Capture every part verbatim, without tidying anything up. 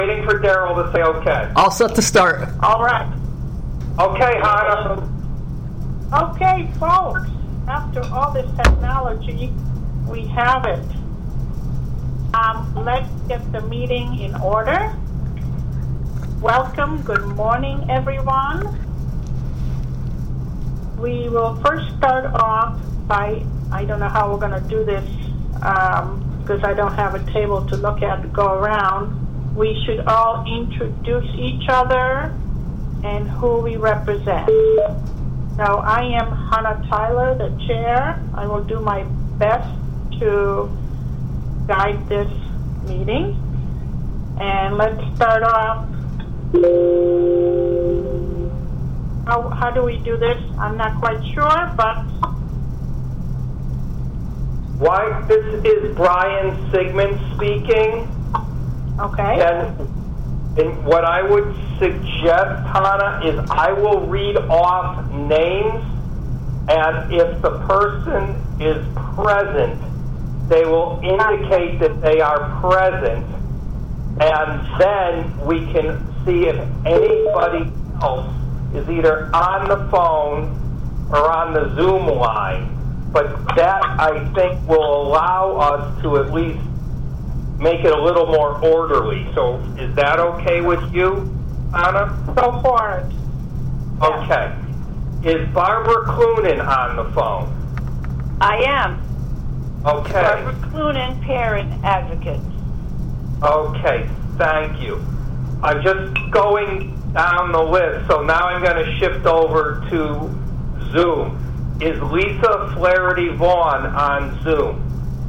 waiting for Daryl to say okay. All set to start. All right. Okay, Hannah. Okay, folks. After all this technology, we have it. Um, let's get the meeting in order. Welcome. Good morning, everyone. We will first start off by, I don't know how we're going to do this um, because I don't have a table to look at to go around. We should all introduce each other and who we represent. Now, I am Hannah Tyler, the chair. I will do my best to guide this meeting. And let's start off. How, how do we do this? I'm not quite sure, but... Why, this is Brian Sigmund speaking. Okay. And, and what I would suggest, Hannah, is I will read off names, and if the person is present, they will indicate that they are present, and then we can see if anybody else is either on the phone or on the Zoom line. But that, I think, will allow us to at least make it a little more orderly. So is that okay with you, Anna? Go for it. Okay. Is Barbara Clunan on the phone? I am. Okay. Barbara Clunan, parent advocate. Okay, thank you. I'm just going down the list, so now I'm going to shift over to Zoom. Is Lisa Flaherty Vaughn on Zoom?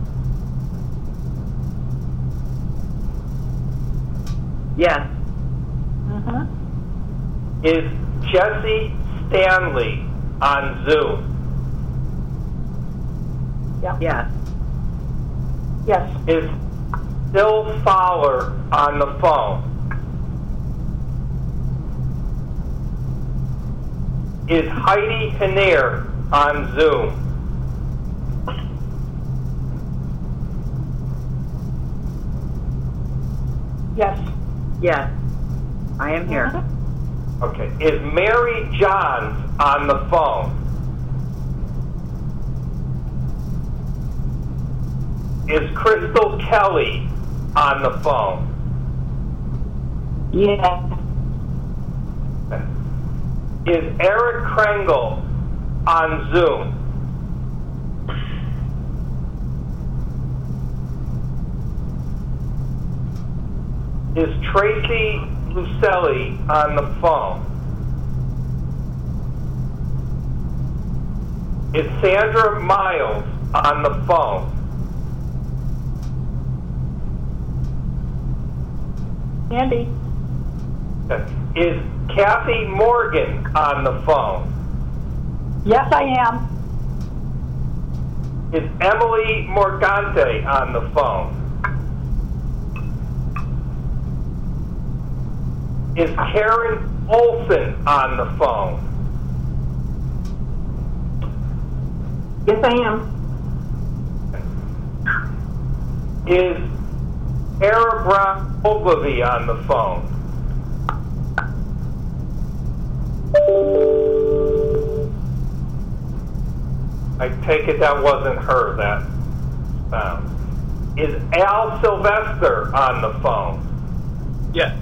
Yes. Uh-huh. Is Jesse Stanley on Zoom? Yeah. Yes. Yes. Is Bill Fowler on the phone? Is Heidi Hanier on Zoom? Yes. Yes. I am here. Uh-huh. Okay. Is Mary Johns on the phone? Is Crystal Kelly on the phone? Yeah. Is Eric Krengle on Zoom? Is Tracy Lucelli on the phone? Is Sandra Miles on the phone? Andy. Is Kathy Morgan on the phone? Yes, I am. Is Emily Morgante on the phone? Is Karen Olson on the phone? Yes, I am. Is Tara Brown Ogilvy on the phone? I take it that wasn't her, that sound. Is Al Sylvester on the phone? Yes.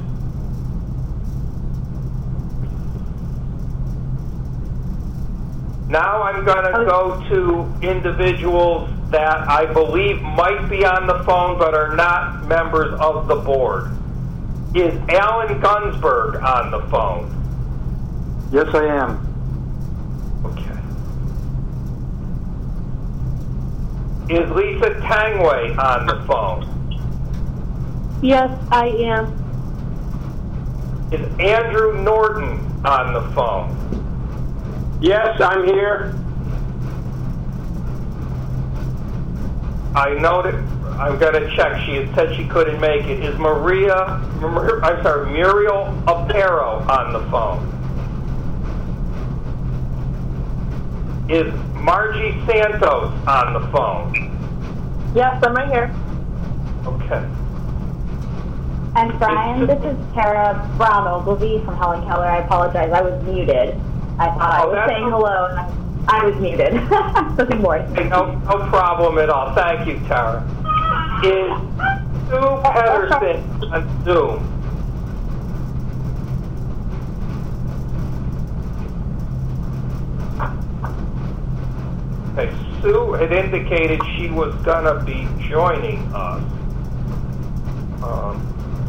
Now I'm going to go to individuals that I believe might be on the phone but are not members of the board. Is Alan Gunsberg on the phone? Yes, I am. Okay. Is Lisa Tangway on the phone? Yes, I am. Is Andrew Norton on the phone? Yes, I'm here. I know that I'm going to check. She had said she couldn't make it. Is Maria, I'm sorry, Muriel Aparo on the phone? Is Margie Santos on the phone? Yes, I'm right here. Okay. And Brian, this is Tara Brown Ogilvy from Helen Keller. I apologize, I was muted. I thought I Oh, was that's saying okay. hello, and I, I was muted. So good morning. Hey, no, no problem at all. Thank you, Tara. Is Sue Pedersen on Zoom? Okay, Sue had indicated she was going to be joining us. Um,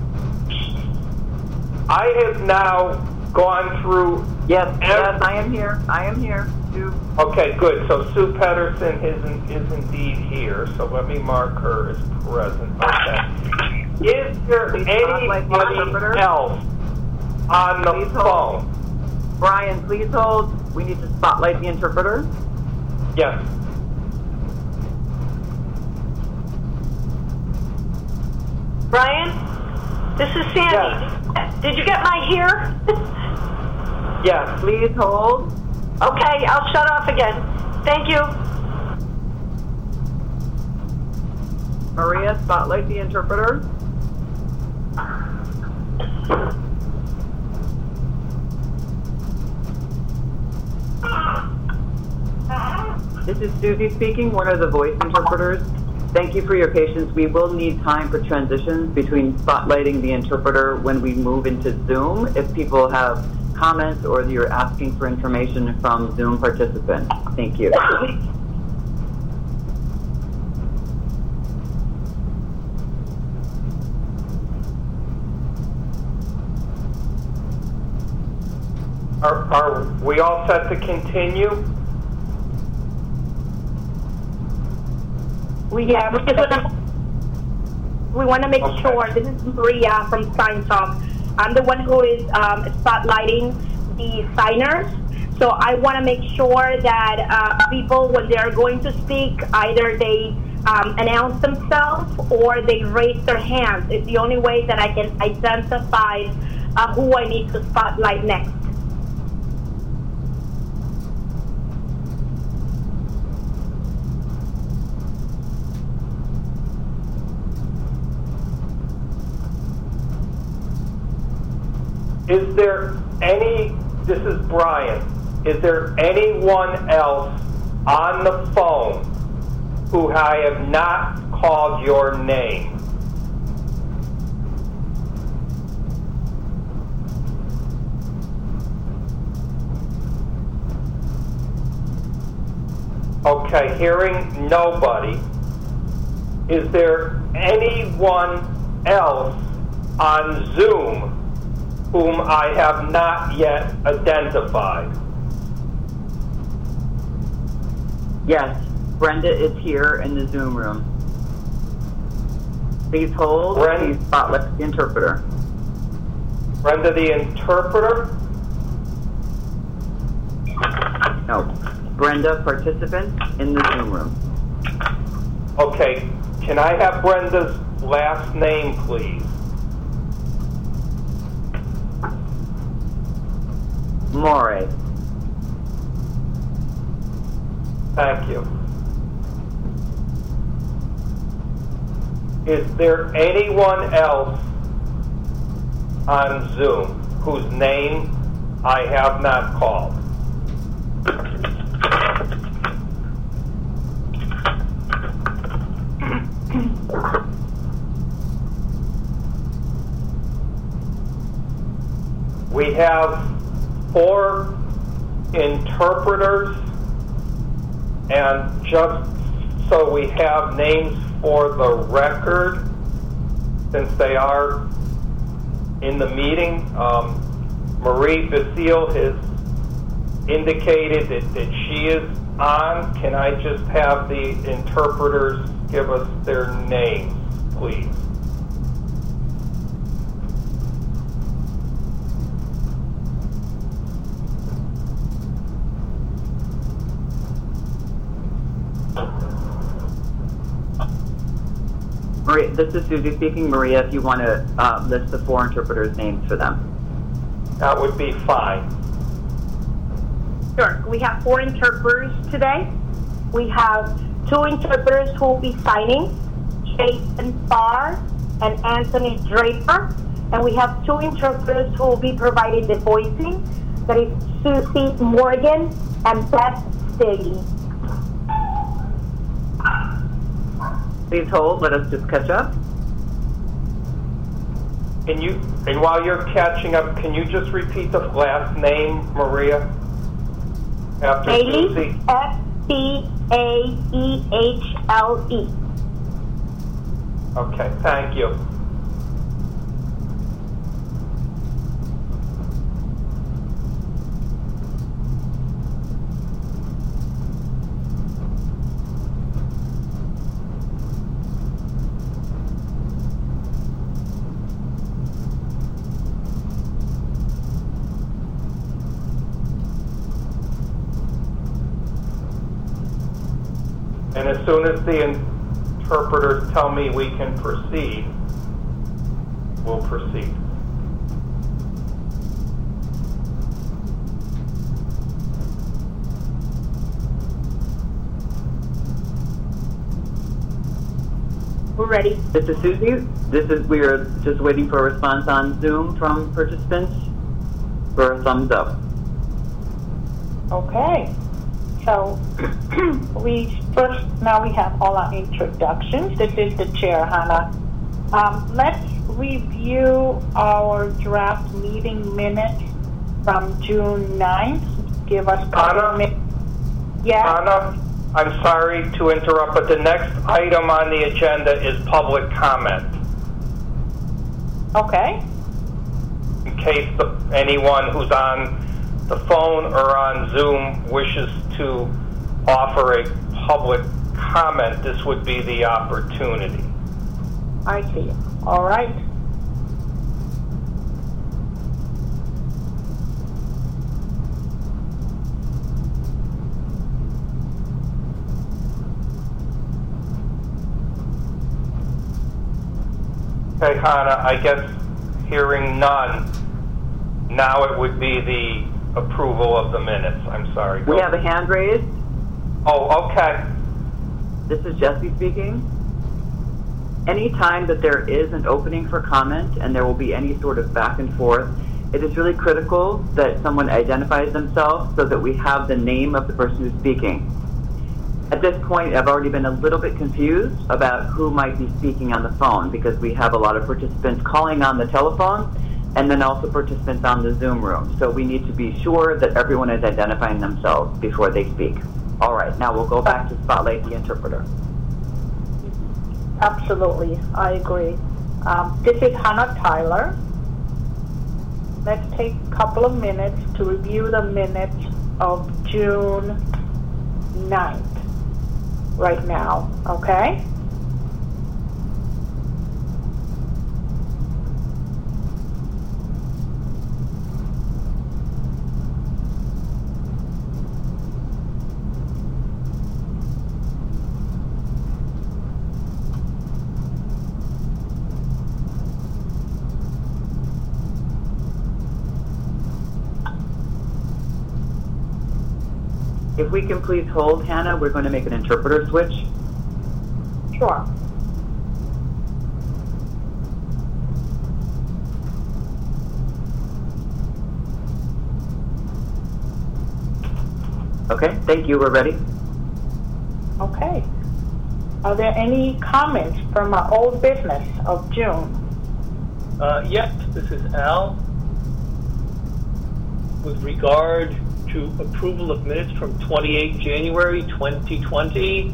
I have now gone through... Yes, every- yes, I am here. I am here. Sue. Okay, good. So Sue Pedersen is, in, is indeed here. So let me mark her as present. Okay. Is there Please spotlight the anybody interpreter. else on the Please hold. phone? Brian, please hold. We need to spotlight the interpreter. Yes. Brian, this is Sandy. Yes. Did you get my here? Yes. Please hold. Okay, I'll shut off again. Thank you. Maria, spotlight the interpreter. This is Susie speaking, one of the voice interpreters. Thank you for your patience. We will need time for transitions between spotlighting the interpreter when we move into Zoom. If people have comments or you're asking for information from Zoom participants. Thank you. Are, are we all set to continue? We have, we just wanna, we want to make Okay. sure, this is Maria from Sign Talk. I'm the one who is um, spotlighting the signers. So I want to make sure that uh, people, when they are going to speak, either they um, announce themselves or they raise their hands. It's the only way that I can identify uh, who I need to spotlight next. Is there any, this is Brian, is there anyone else on the phone who I have not called your name? Okay, hearing nobody, is there anyone else on Zoom whom I have not yet identified? Yes, Brenda is here in the Zoom room. Please hold. Brenda- Please spotlight the interpreter. Brenda, the interpreter? No, Brenda, participant in the Zoom room. Okay, can I have Brenda's last name, please? More. Thank you. Is there anyone else on Zoom whose name I have not called? We have four interpreters, and just so we have names for the record, since they are in the meeting, um, Marie Basile has indicated that, that she is on. Can I just have the interpreters give us their names, please? Maria, this is Susie speaking. Maria, if you want to uh, list the four interpreters' names for them. That would be fine. Sure. We have four interpreters today. We have two interpreters who will be signing, Jason Farr and Anthony Draper. And we have two interpreters who will be providing the voicing. That is Susie Morgan and Beth Stiggy. Please hold. Let us just catch up. Can you, and while you're catching up, can you just repeat the last name, Maria? After Bailey, Susie. S B A E H L E. Okay, thank you. And as soon as the interpreters tell me we can proceed, we'll proceed. We're ready. This is Susie. This is, we are just waiting for a response on Zoom from participants for a thumbs up. Okay. So we first, now we have all our introductions. This is the chair, Hannah. Um, let's review our draft meeting minutes from June ninth. Give us a couple Hannah? minutes. Yeah. Anna, I'm sorry to interrupt, but the next item on the agenda is public comment. Okay. In case the, anyone who's on the phone or on Zoom wishes to offer a public comment, this would be the opportunity. I see. All right. Okay, Hannah, I guess hearing none, now it would be the approval of the minutes. I'm sorry. We Go. have a hand raised. Oh, okay. This is Jesse speaking. Anytime that there is an opening for comment and there will be any sort of back and forth, it is really critical that someone identifies themselves so that we have the name of the person who's speaking. At this point, I've already been a little bit confused about who might be speaking on the phone because we have a lot of participants calling on the telephone and then also participants on the Zoom room. So we need to be sure that everyone is identifying themselves before they speak. All right, now we'll go back to Spotlight the interpreter. Absolutely, I agree. Um, this is Hannah Tyler. Let's take a couple of minutes to review the minutes of June ninth right now, okay? If we can please hold, Hannah, we're going to make an interpreter switch. Sure. Okay, thank you. We're ready. Okay. Are there any comments from our old business of June? Uh, yes, this is Al. With regard to approval of minutes from twenty-eighth January twenty twenty,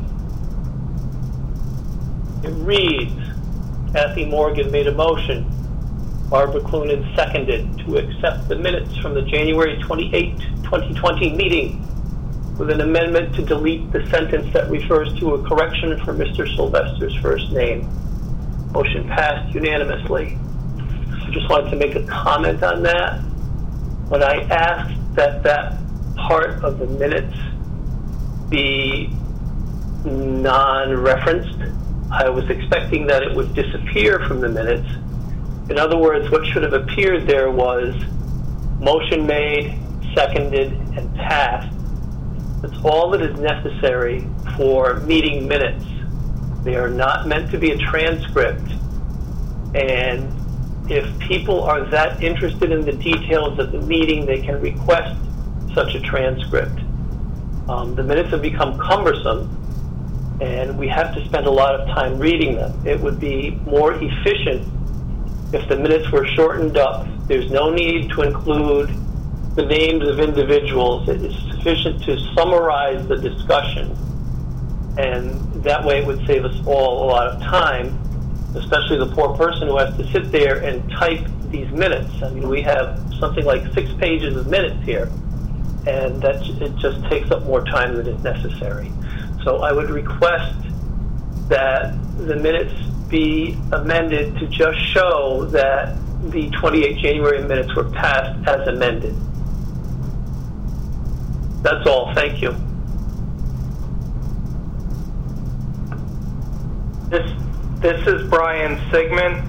it reads, Kathy Morgan made a motion, Barbara Clunan seconded to accept the minutes from the January twenty-eighth, twenty twenty meeting with an amendment to delete the sentence that refers to a correction for Mister Sylvester's first name. Motion passed unanimously. I just wanted to make a comment on that. When I asked that that part of the minutes be non-referenced, I was expecting that it would disappear from the minutes. In other words, what should have appeared there was motion made, seconded, and passed. That's all that is necessary for meeting minutes. They are not meant to be a transcript And if people are that interested in the details of the meeting, they can request such a transcript. Um, the minutes have become cumbersome, and we have to spend a lot of time reading them. It would be more efficient if the minutes were shortened up. There's no need to include the names of individuals. It is sufficient to summarize the discussion, and that way it would save us all a lot of time, especially the poor person who has to sit there and type these minutes. I mean, we have something like six pages of minutes here, and that it just takes up more time than is necessary. So I would request that the minutes be amended to just show that the twenty-eighth January minutes were passed as amended. That's all. Thank you. This this is Brian Sigmund.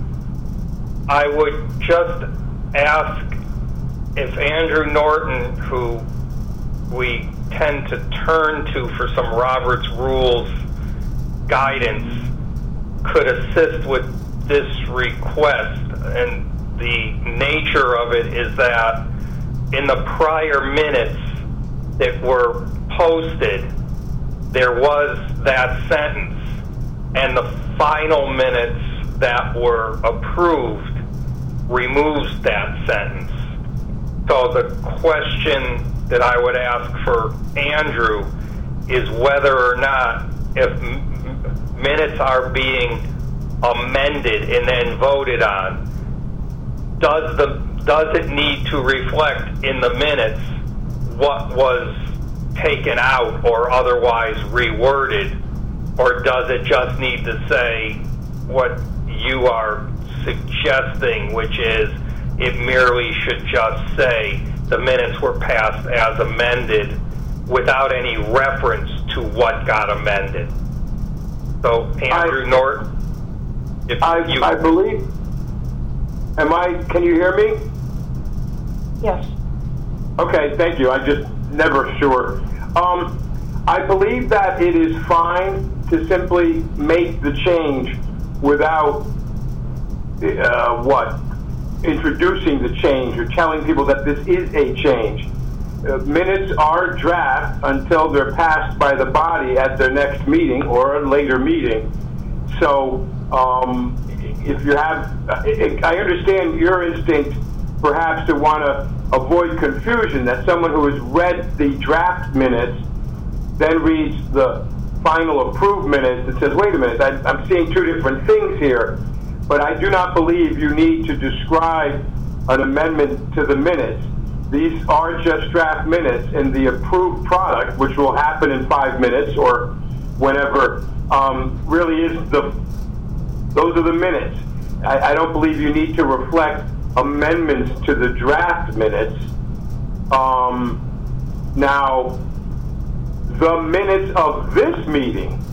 I would just ask if Andrew Norton, who we tend to turn to for some Robert's Rules guidance, could assist with this request. And the nature of it is that in the prior minutes that were posted, there was that sentence, and the final minutes that were approved removes that sentence. So the question that I would ask for Andrew is whether or not, if m- minutes are being amended and then voted on, does the does it need to reflect in the minutes what was taken out or otherwise reworded, or does it just need to say what you are suggesting, which is it merely should just say the minutes were passed as amended without any reference to what got amended? So, Andrew I, Norton, if I, you... I believe... Am I... Can you hear me? Yes. Okay, thank you. I just never sure. Um, I believe that it is fine to simply make the change without, uh, what? Introducing the change or telling people that this is a change. Uh, minutes are draft until they're passed by the body at their next meeting or a later meeting. So um, if you have, I understand your instinct perhaps to want to avoid confusion, that someone who has read the draft minutes then reads the final approved minutes and says, wait a minute, I, I'm seeing two different things here. But I do not believe you need to describe an amendment to the minutes. These are just draft minutes, and the approved product, which will happen in five minutes or whenever, um, really is the, those are the minutes. I, I don't believe you need to reflect amendments to the draft minutes. Um, now, the minutes of this meeting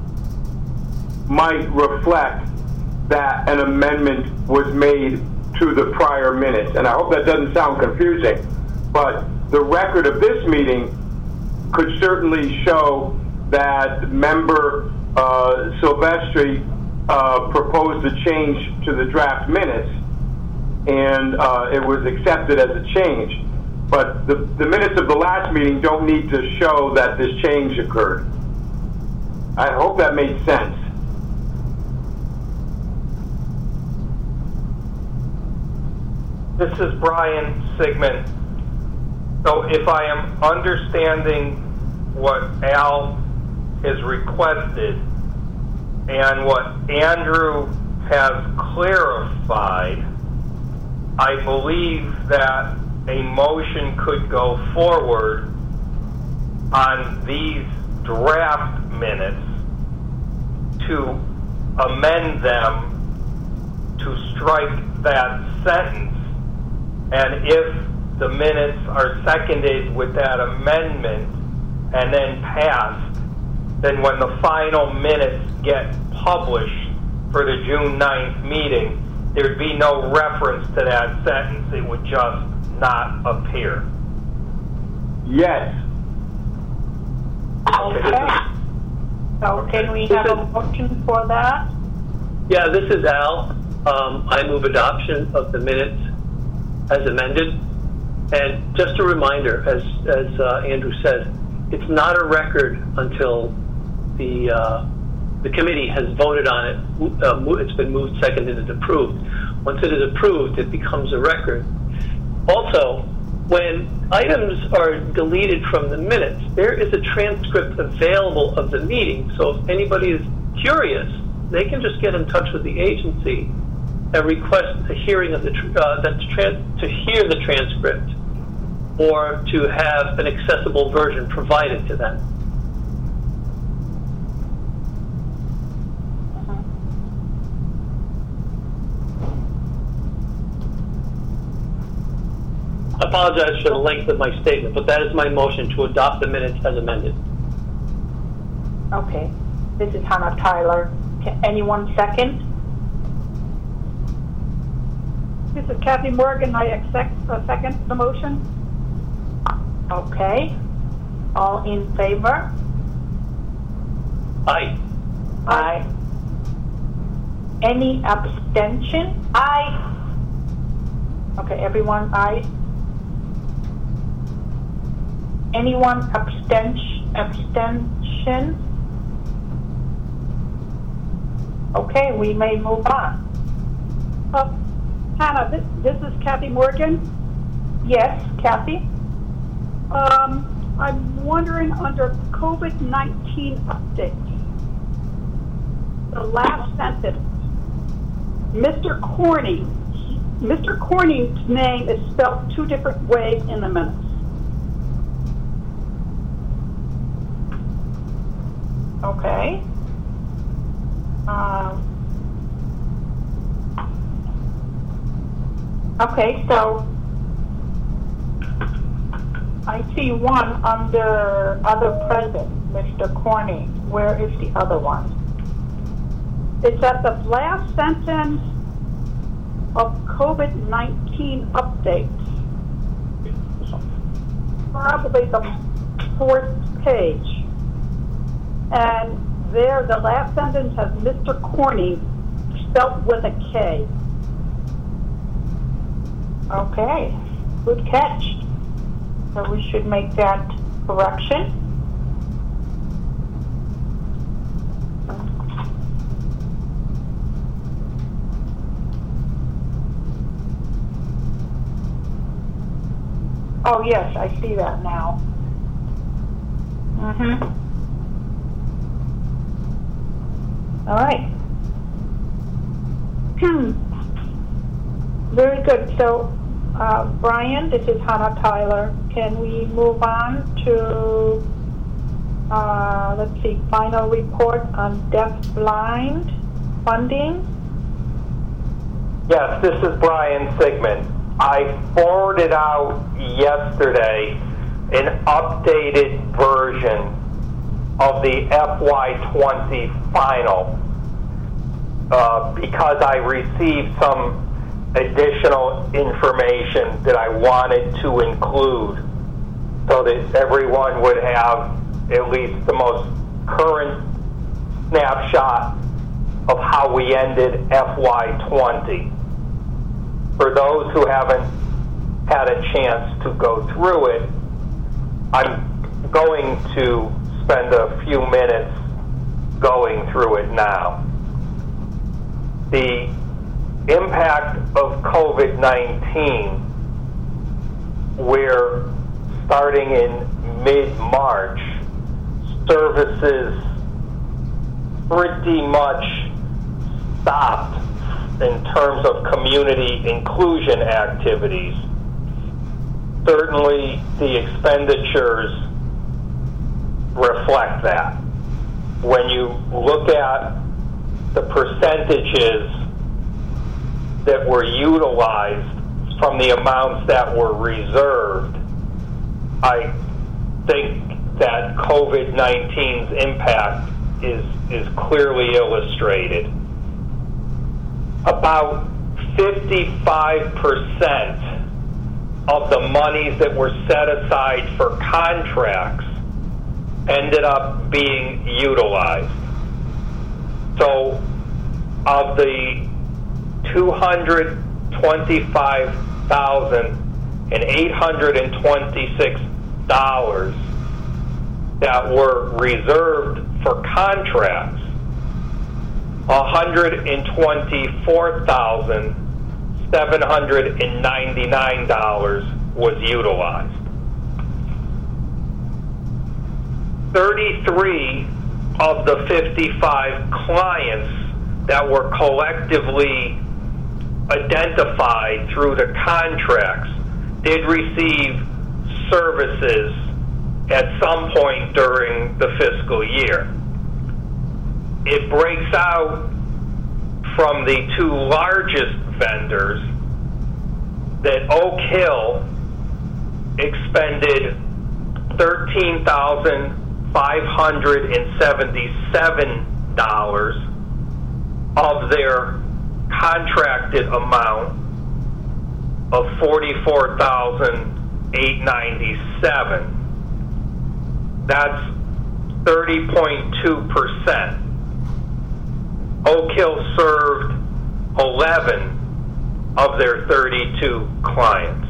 might reflect that an amendment was made to the prior minutes. And I hope that doesn't sound confusing, but the record of this meeting could certainly show that member uh, Silvestri uh, proposed a change to the draft minutes, and uh, it was accepted as a change. But the, the minutes of the last meeting don't need to show that this change occurred. I hope that made sense. This is Brian Sigmund. So if I am understanding what Al has requested and what Andrew has clarified, I believe that a motion could go forward on these draft minutes to amend them to strike that sentence. And if the minutes are seconded with that amendment and then passed, then when the final minutes get published for the June ninth meeting, there'd be no reference to that sentence. It would just not appear. Yes. Okay. So can we have a motion for that? Yeah, this is Al. um, I move adoption of the minutes as amended. And just a reminder, as, as uh, Andrew says, it's not a record until the uh, the committee has voted on it. Uh, it's been moved, seconded, and approved. Once it is approved, it becomes a record. Also, when items are deleted from the minutes, there is a transcript available of the meeting. So if anybody is curious, they can just get in touch with the agency and request a hearing of the uh, that to, to hear the transcript, or to have an accessible version provided to them. I apologize for the length of my statement, but that is my motion to adopt the minutes as amended. Okay. This is Hannah Tyler. Can anyone second? This is Kathy Morgan. I accept uh, second the motion. Okay. All in favor? Aye. Aye. Any abstention? Aye. Okay, everyone aye. Anyone abstention? Abstention? Okay, we may move on. Uh, Hannah, this, this is Kathy Morgan. Yes, Kathy? Um, I'm wondering under COVID nineteen update, the last sentence, Mister Corning, Mister Corning's name is spelled two different ways in the minutes. Okay. Um, okay, so I see one under other present, Mister Corning. Where is the other one? It's at the last sentence of COVID nineteen update. Probably the fourth page. And there, the last sentence has Mister Corning spelled with a K. Okay, good catch. So we should make that correction. Oh yes, I see that now. Mm-hmm. All right. Hmm. Very good. So, uh, Brian, this is Hannah Tyler. Can we move on to, uh, let's see, final report on deaf-blind funding? Yes, this is Brian Sigmund. I forwarded out yesterday an updated version of the F Y twenty final uh, because I received some additional information that I wanted to include so that everyone would have at least the most current snapshot of how we ended F Y twenty. For those who haven't had a chance to go through it, I'm going to spend a few minutes going through it now. The impact of COVID nineteen, where starting in mid-March, services pretty much stopped in terms of community inclusion activities. Certainly the expenditures reflect that. When you look at the percentages that were utilized from the amounts that were reserved, I think that COVID nineteen's impact is, is clearly illustrated. About fifty-five percent of the monies that were set aside for contracts ended up being utilized. So of the two hundred twenty-five thousand eight hundred twenty-six dollars that were reserved for contracts, one hundred twenty-four thousand seven hundred ninety-nine dollars was utilized. thirty-three of the fifty-five clients that were collectively identified through the contracts did receive services at some point during the fiscal year. It breaks out from the two largest vendors that Oak Hill expended thirteen thousand five hundred seventy-seven dollars of their contracted amount of forty-four thousand eight hundred ninety-seven dollars. That's thirty point two percent. Oak Hill served eleven of their thirty-two clients.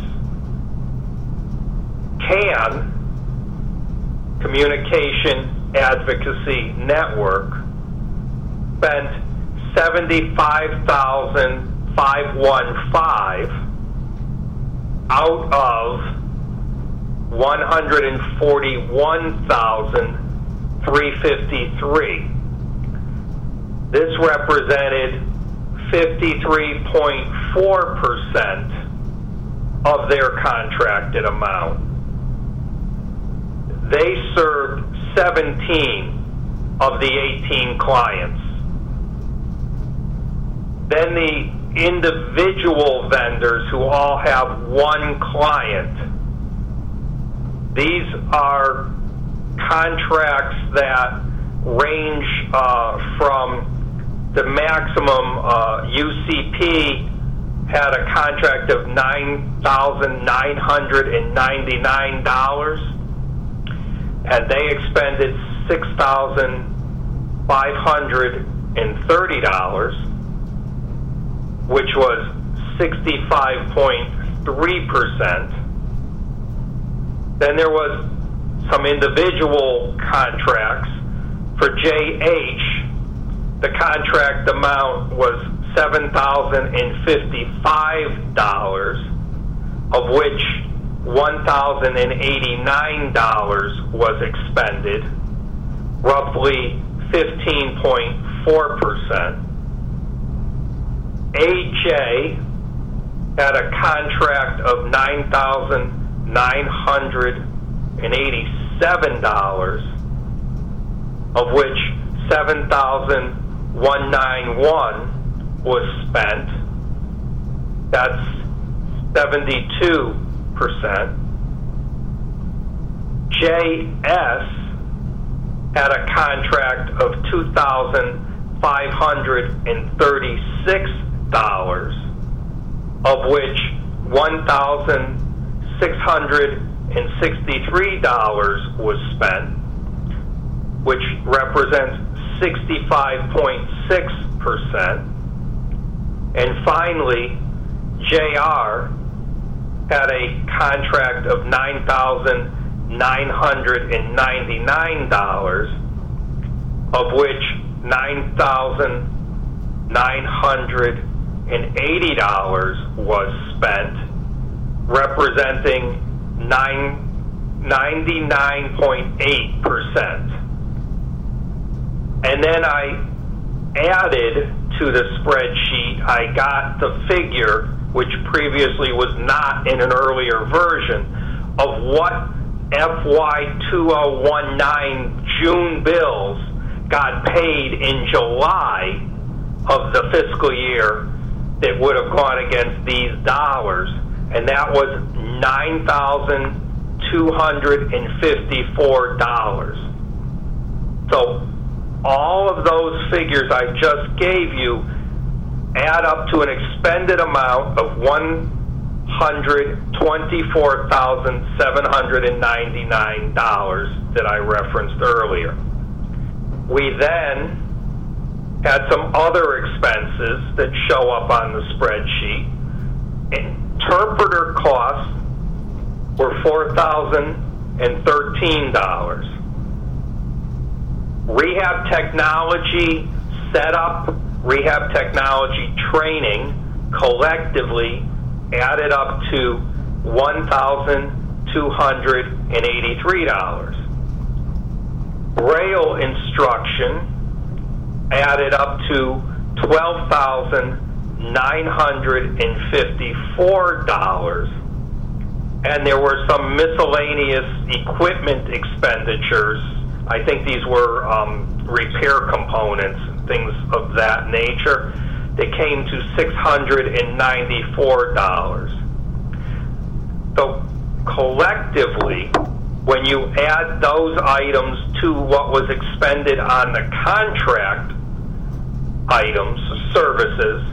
CAN, Communication Advocacy Network, spent seventy-five thousand five hundred fifteen out of one hundred forty-one thousand three hundred fifty-three. This represented fifty-three point four percent of their contracted amount. They served seventeen of the eighteen clients. Then the individual vendors who all have one client. These are contracts that range uh, from the maximum. uh, U C P had a contract of nine thousand nine hundred ninety-nine dollars, and they expended six thousand five hundred thirty dollars, which was sixty-five point three percent. Then there was some individual contracts. For J H, the contract amount was seven thousand fifty-five dollars, of which one thousand eighty-nine dollars was expended, roughly fifteen point four percent. A J had a contract of nine thousand nine hundred eighty-seven dollars, of which seven thousand one hundred ninety-one dollars was spent. That's seventy-two percent. J S had a contract of two thousand five hundred thirty-six dollars, of which one thousand six hundred sixty-three dollars was spent, which represents sixty-five point six percent. And finally, J R had a contract of nine thousand nine hundred ninety-nine dollars, of which nine thousand nine hundred eighty dollars was spent, representing ninety-nine point eight percent. And then I added to the spreadsheet, I got the figure, which previously was not in an earlier version, of what F Y two thousand nineteen June bills got paid in July of the fiscal year that would have gone against these dollars, and that was nine thousand two hundred fifty-four dollars. So all of those figures I just gave you add up to an expended amount of one hundred twenty-four thousand seven hundred ninety-nine dollars that I referenced earlier. We then had some other expenses that show up on the spreadsheet. Interpreter costs were four thousand thirteen dollars. Rehab technology setup, rehab technology training collectively added up to one thousand two hundred eighty-three dollars. Braille instruction added up to twelve thousand nine hundred fifty-four dollars. And there were some miscellaneous equipment expenditures. I think these were um, repair components, things of that nature. They came to six hundred ninety-four dollars. So collectively, when you add those items to what was expended on the contract items, services,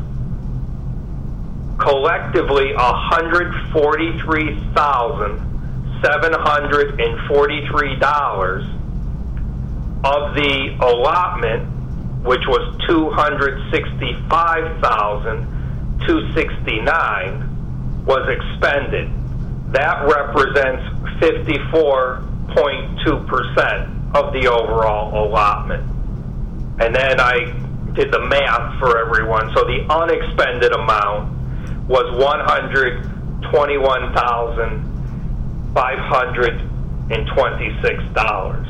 collectively one hundred forty-three thousand seven hundred forty-three dollars of the allotment, which was two hundred sixty-five thousand two hundred sixty-nine dollars, was expended. That represents fifty-four point two percent of the overall allotment. And then I did the math for everyone. So the unexpended amount was one hundred twenty-one thousand five hundred twenty-six dollars.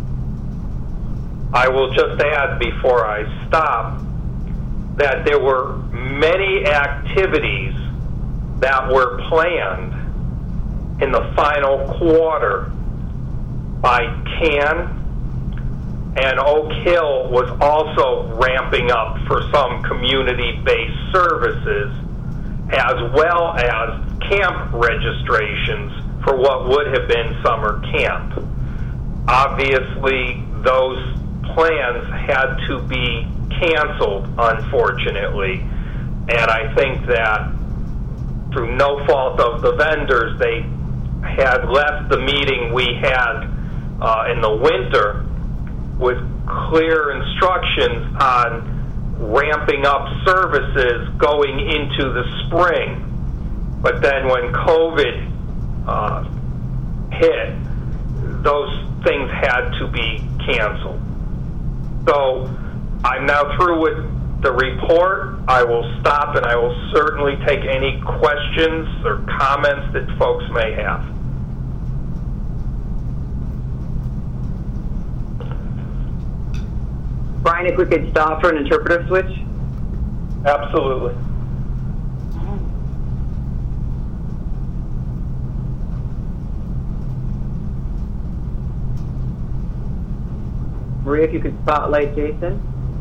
I will just add before I stop that there were many activities that were planned in the final quarter by C A N, and Oak Hill was also ramping up for some community-based services, as well as camp registrations for what would have been summer camp. Obviously, those plans had to be canceled, unfortunately, and I think that through no fault of the vendors, they had left the meeting we had uh, in the winter with clear instructions on ramping up services going into the spring. But then when COVID uh, hit, those things had to be canceled. So I'm now through with the report. I will stop and I will certainly take any questions or comments that folks may have. Brian, if we could stop for an interpreter switch? Absolutely. Maria, if you could spotlight Jason.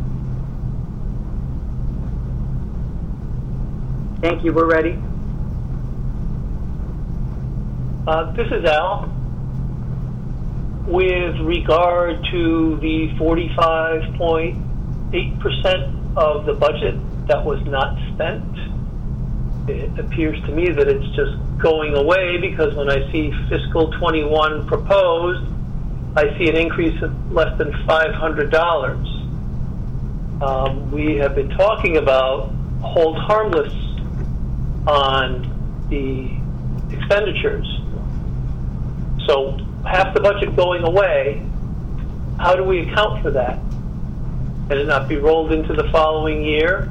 Thank you, we're ready. Uh, this is Al. With regard to the forty-five point eight percent of the budget that was not spent, it appears to me that it's just going away, because when I see fiscal twenty-one proposed, I see an increase of less than five hundred dollars. Um, we have been talking about hold harmless on the expenditures. So half the budget going away, how do we account for that? Can it not be rolled into the following year?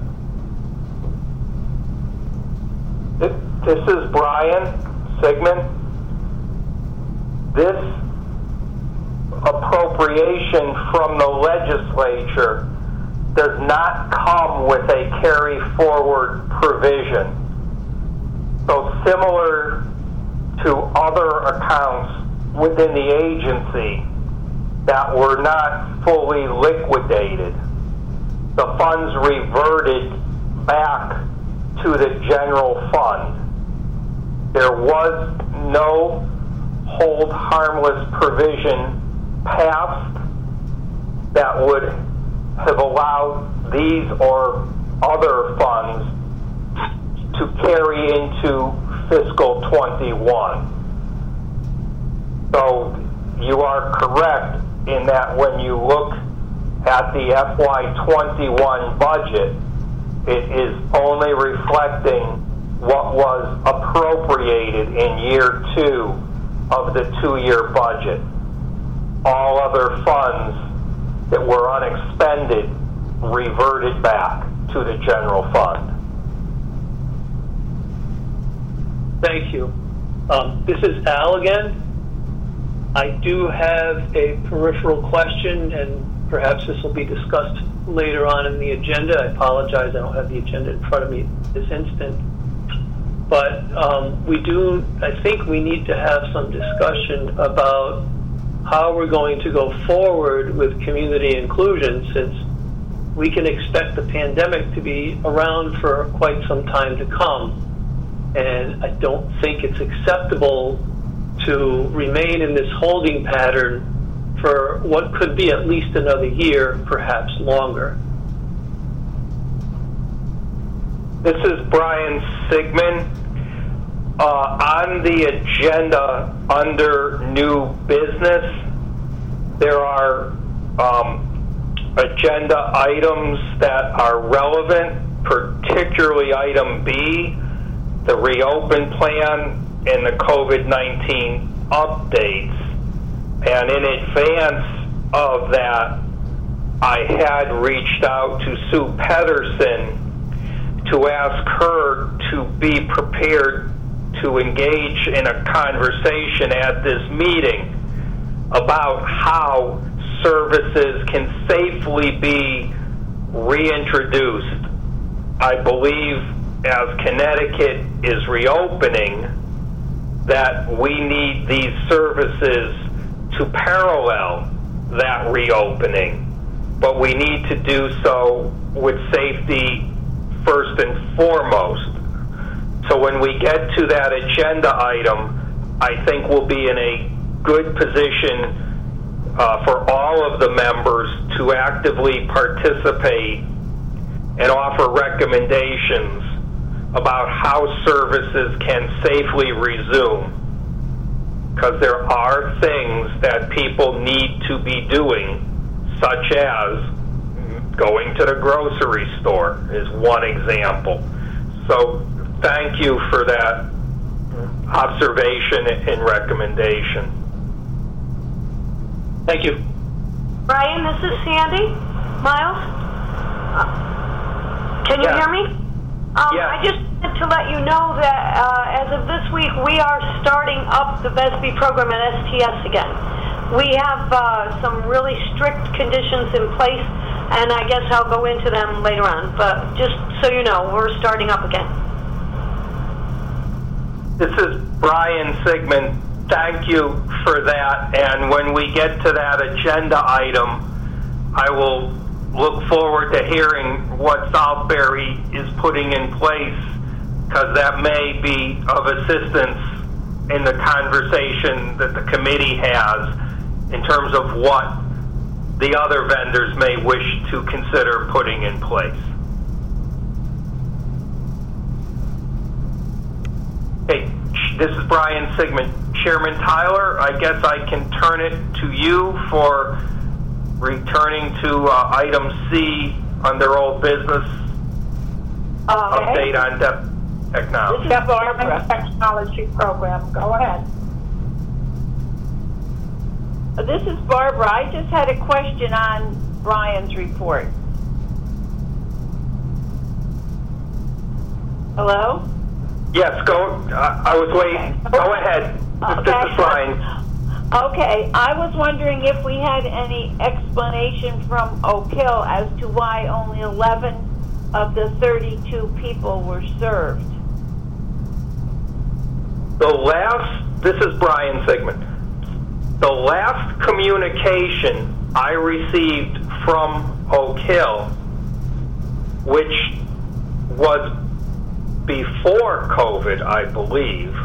This is Brian Sigmund. This appropriation from the legislature does not come with a carry forward provision. So similar to other accounts within the agency that were not fully liquidated, the funds reverted back to the general fund. There was no hold harmless provision passed that would have allowed these or other funds to carry into fiscal twenty-one. So you are correct in that when you look at the F Y twenty-one budget, it is only reflecting what was appropriated in year two of the two-year budget. All other funds that were unexpended reverted back to the general fund. Thank you. Um, this is Al again. I do have a peripheral question, and perhaps this will be discussed later on in the agenda. I apologize, I don't have the agenda in front of me this instant. But um, we do, I think we need to have some discussion about how we're going to go forward with community inclusion, since we can expect the pandemic to be around for quite some time to come. And I don't think it's acceptable to remain in this holding pattern for what could be at least another year, perhaps longer. This is Brian Sigmund. Uh, on the agenda under new business, there are um, agenda items that are relevant, particularly item B, the reopen plan and the COVID nineteen updates. And in advance of that, I had reached out to Sue Pedersen to ask her to be prepared to engage in a conversation at this meeting about how services can safely be reintroduced. I believe as Connecticut is reopening, that we need these services to parallel that reopening, but we need to do so with safety first and foremost. So when we get to that agenda item, I think we'll be in a good position uh, for all of the members to actively participate and offer recommendations about how services can safely resume. Because there are things that people need to be doing, such as going to the grocery store is one example. So thank you for that observation and recommendation. Thank you. Brian, this is Sandy Miles. Uh, can you Yeah. hear me? Um, Yeah. I just wanted to let you know that uh, as of this week, we are starting up the V E S B program at S T S again. We have uh, some really strict conditions in place, and I guess I'll go into them later on. But just so you know, we're starting up again. This is Brian Sigmund. Thank you for that. And when we get to that agenda item, I will look forward to hearing what Southbury is putting in place, because that may be of assistance in the conversation that the committee has in terms of what the other vendors may wish to consider putting in place. Hey, this is Brian Sigmund. Chairman Tyler, I guess I can turn it to you for returning to uh, item C under old business, Uh, update on depth technology. This is Barbara, Technology Program. Go ahead. This is Barbara. I just had a question on Brian's report. Hello? Yes, go. Uh, I was waiting. Go ahead. Okay. This is Brian. Okay, I was wondering if we had any explanation from Oak Hill as to why only eleven of the thirty-two people were served. The last, this is Brian Sigmund. The last communication I received from Oak Hill, which was before COVID, I believe,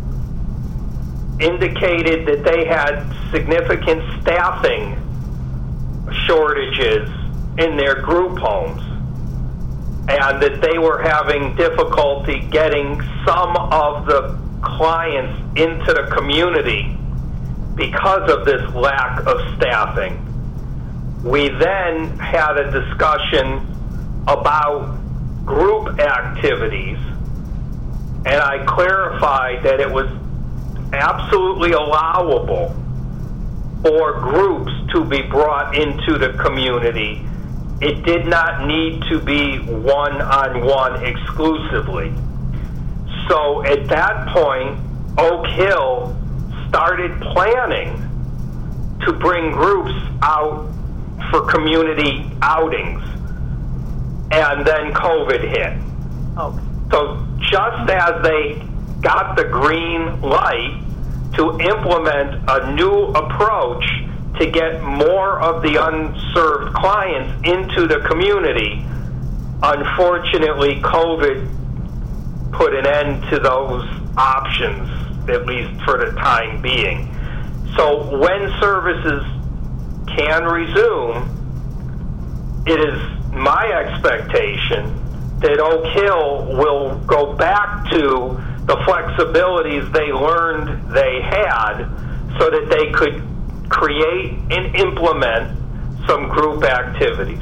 indicated that they had significant staffing shortages in their group homes, and that they were having difficulty getting some of the clients into the community because of this lack of staffing. We then had a discussion about group activities, and I clarified that it was absolutely allowable for groups to be brought into the community. It did not need to be one-on-one exclusively. So at that point, Oak Hill started planning to bring groups out for community outings. And then COVID hit. Okay. So just as they got the green light to implement a new approach to get more of the unserved clients into the community, unfortunately, COVID put an end to those options, at least for the time being. So when services can resume, it is my expectation that Oak Hill will go back to the flexibilities they learned they had so that they could create and implement some group activities.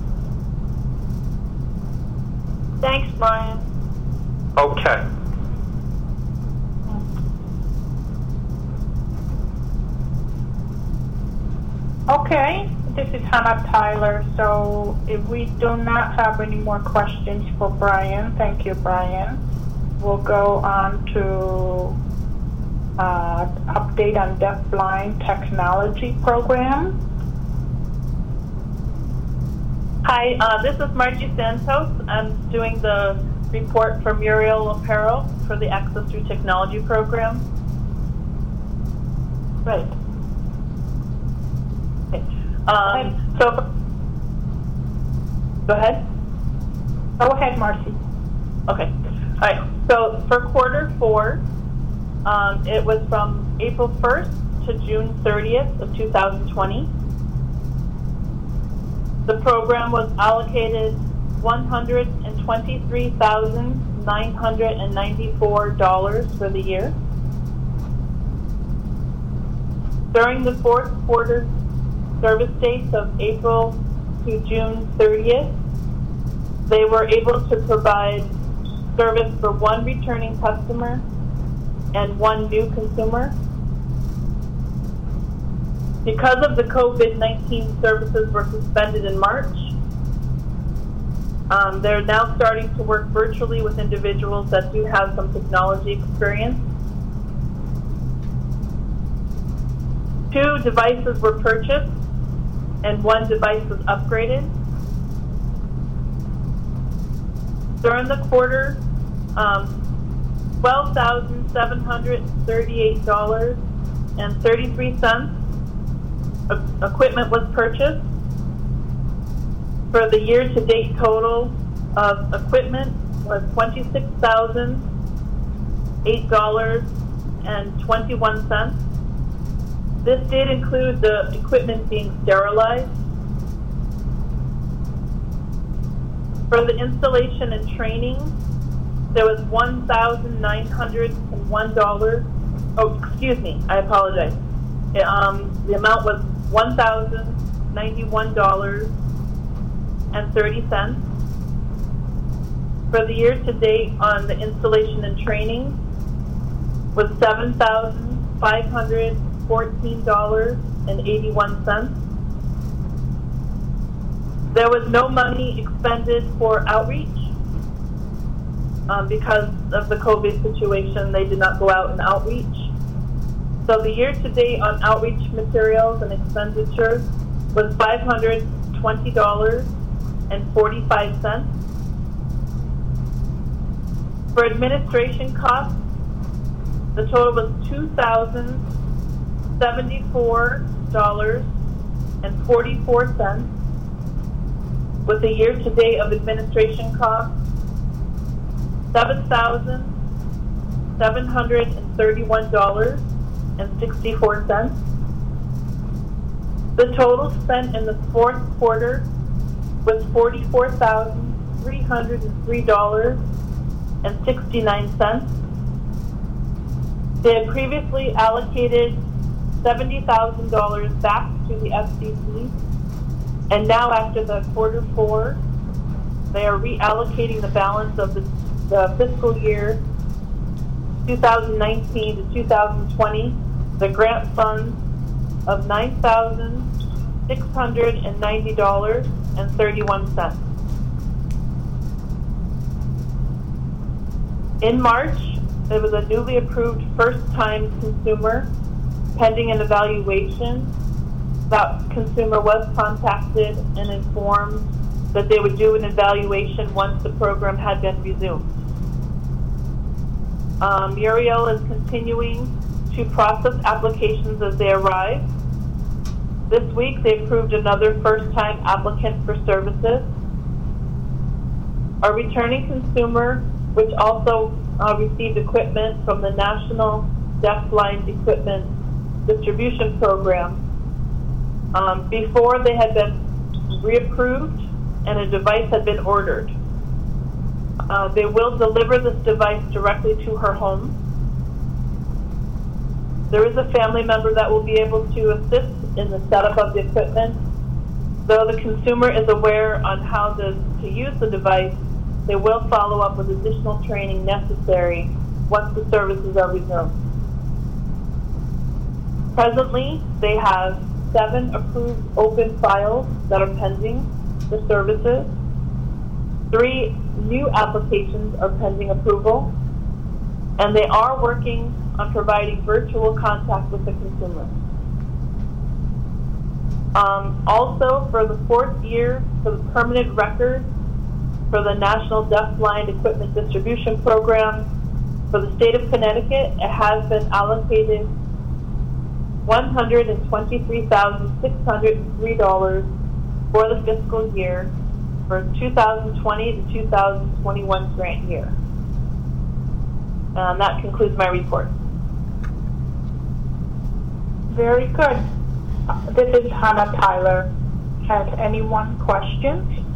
Thanks, Brian. Okay. Okay, this is Hannah Tyler. So if we do not have any more questions for Brian, thank you, Brian. We'll go on to uh, update on deafblind technology program. Hi, uh, this is Margie Santos. I'm doing the report for Muriel Apparel for the Access Through Technology program. Right. Okay. Um, so, go ahead. Go ahead, Marcy. Okay. All right. So for quarter four, um, it was from April first to June thirtieth of two thousand twenty. The program was allocated one hundred twenty-three thousand nine hundred ninety-four dollars for the year. During the fourth quarter service dates of April to June thirtieth, they were able to provide service for one returning customer and one new consumer. Because of the COVID nineteen, services were suspended in March. Um, they're now starting to work virtually with individuals that do have some technology experience. Two devices were purchased and one device was upgraded. During the quarter, um, twelve thousand seven hundred thirty-eight dollars and thirty-three cents equipment was purchased. For the year-to-date total of equipment was twenty-six thousand eight dollars and twenty-one cents. This did include the equipment being sterilized. For the installation and training, there was one thousand nine hundred one dollars. Oh, excuse me, I apologize. It, um, the amount was one thousand ninety-one dollars and thirty cents. For the year to date on the installation and training was seven thousand five hundred fourteen dollars and eighty-one cents. There was no money expended for outreach. Um, because of the COVID situation, they did not go out and outreach. So the year-to-date on outreach materials and expenditures was five hundred twenty dollars and forty-five cents. For administration costs, the total was two thousand seventy-four dollars and forty-four cents, with a year-to-date of administration costs seven thousand seven hundred thirty-one dollars and sixty-four cents. The total spent in the fourth quarter was forty-four thousand three hundred three dollars and sixty-nine cents. They had previously allocated seventy thousand dollars back to the F C C And now after the quarter four, they are reallocating the balance of the, the fiscal year two thousand nineteen to two thousand twenty, the grant funds of nine thousand six hundred ninety dollars and thirty-one cents. In March, there was a newly approved first-time consumer pending an evaluation. That consumer was contacted and informed that they would do an evaluation once the program had been resumed. Um, Muriel is continuing to process applications as they arrive. This week, they approved another first-time applicant for services. A returning consumer, which also uh, received equipment from the National Deaf-Blind Equipment Distribution Program, um, before they had been reapproved and a device had been ordered. Uh, they will deliver this device directly to her home. There is a family member that will be able to assist in the setup of the equipment. Though the consumer is aware on how to, to use the device, they will follow up with additional training necessary once the services are resumed. Presently, they have seven approved open files that are pending the services. Three new applications are pending approval, and they are working on providing virtual contact with the consumer. Um, also, for the fourth year, for the permanent record for the National Deaf-Blind Equipment Distribution Program, for the state of Connecticut, it has been allocated one hundred twenty-three thousand six hundred three dollars for the fiscal year for two thousand twenty to two thousand twenty-one grant year. And that concludes my report. Very good. Uh, This is Hannah Tyler. Has anyone questions?